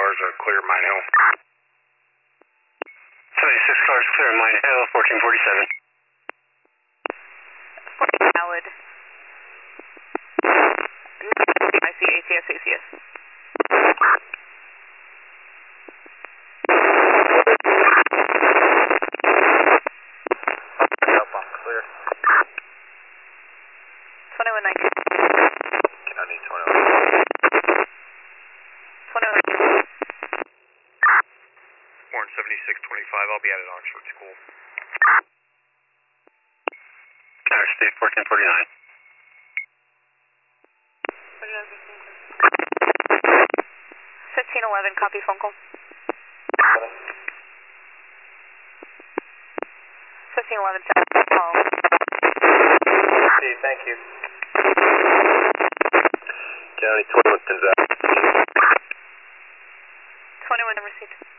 cars are clear Mine Hill. 76 cars clear Mine Hill, 1447. Valid. I see ACS, ACS. Yep, I'm clear. 2119. County 21. 21. Warren 7625, I'll be at an Oxford School. County State 1449. 1511, copy phone call. 1511, call. Okay, thank you. County 21 Gonzaga. 21 received.